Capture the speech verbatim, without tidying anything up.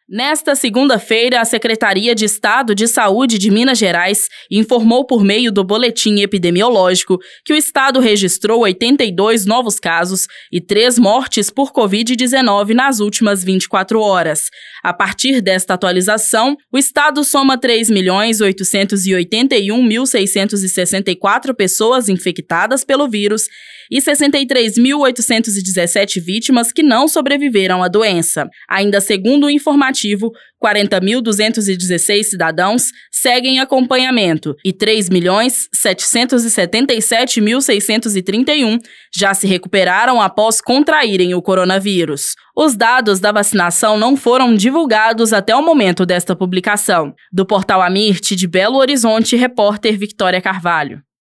Nesta segunda-feira, a Secretaria de Estado de Saúde de Minas Gerais informou por meio do boletim epidemiológico que o estado registrou oitenta e dois novos casos e três mortes por covid dezenove nas últimas vinte e quatro horas. A partir desta atualização, o estado soma três milhões oitocentos e oitenta e um mil seiscentos e sessenta e quatro pessoas infectadas pelo vírus e sessenta e três mil oitocentos e dezessete vítimas que não sobreviveram à doença. Ainda segundo o informativo, quarenta mil duzentos e dezesseis cidadãos seguem em acompanhamento e três milhões setecentos e setenta e sete mil seiscentos e trinta e um já se recuperaram após contraírem o coronavírus. Os dados da vacinação não foram divulgados até o momento desta publicação. Do portal Amirte de Belo Horizonte, repórter Victória Carvalho.